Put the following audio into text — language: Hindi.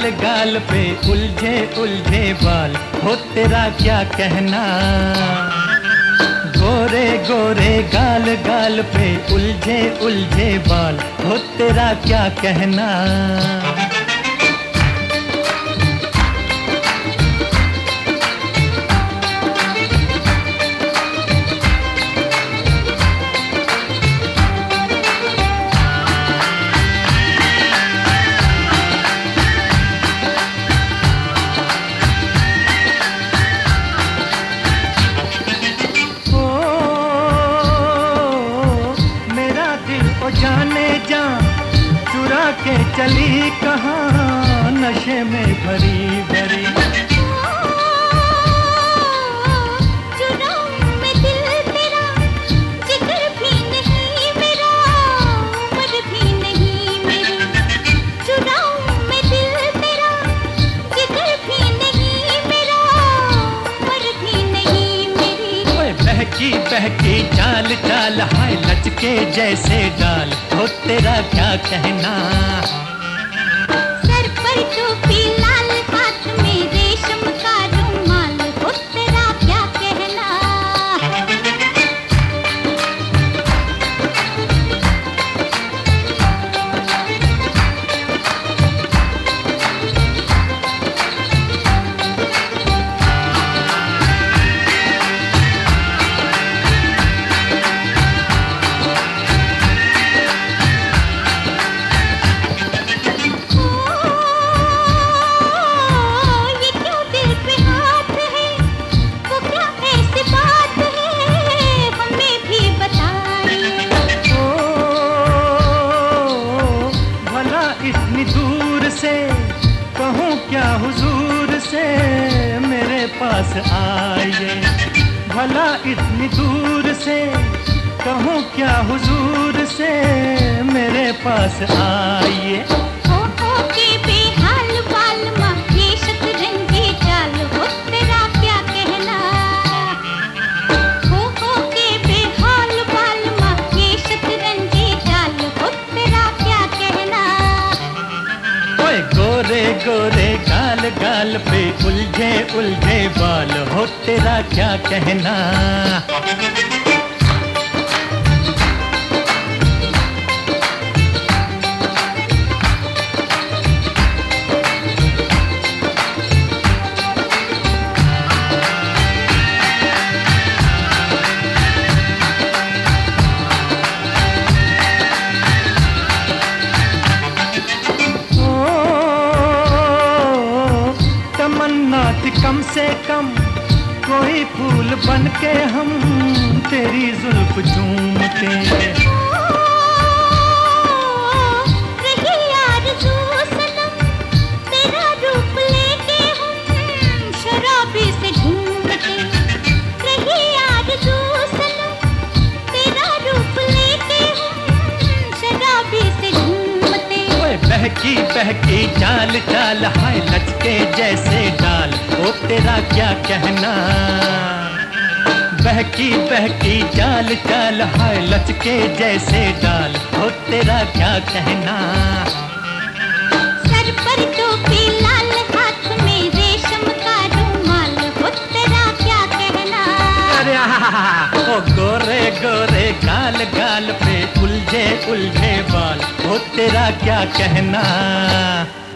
गाल पे उलझे उलझे बाल, हो तेरा क्या कहना। गोरे गोरे गाल गाल पे उलझे उलझे बाल, हो तेरा क्या कहना। जाने जा चुरा के चली कहाँ, नशे में भरी भरी। चुराऊं मैं दिल तेरा, जिगर भी नहीं मेरा, उम्र भी नहीं मेरी। चुराऊं मैं दिल तेरा, जिगर भी नहीं मेरा, उम्र भी नहीं मेरी। ओए बहकी बहकी चाल चाल, हाय लचके जैसे डाल, हो तेरा क्या कहना। सर पर टोपी लाल, हाथ में रेशम का रुमाल, हो तेरा क्या कहना। से कहूँ क्या हुजूर से मेरे पास आइए, भला इतनी दूर से कहूँ क्या हुजूर से मेरे पास आइए। हो के बेहाल बाल माँ, ये शतरंजी चाल, हो तेरा क्या कहना। हो के बेहाल बाल माँ, ये शतरंजी चाल, हो तेरा क्या कहना। ओए गोरे गोरे गाल गाल पे उलझे उलझे बाल, हो तेरा क्या कहना। तमन्ना थी कम से कम कोई फूल बन के हम तेरी जुल्फ चूमते। रही आरज़ू सनम, तेरा रूप लेके हम शराबी से झूमते। रही आरज़ू सनम, तेरा रूप लेके हम शराबी से झूमते। ओए बहकी बहकी चाल चाल, हाय लचके जैसे डाल, ओ तेरा क्या कहना। बहकी बहकी चाल चाल, हाय लचके जैसे डाल, ओ तेरा क्या कहना। सर पर टोपी लाल, हाथ में रेशम का रुमाल, हो तेरा क्या कहना। अरे ओ गोरे गोरे गाल गाल पे उलझे उलझे बाल, हो तेरा क्या कहना।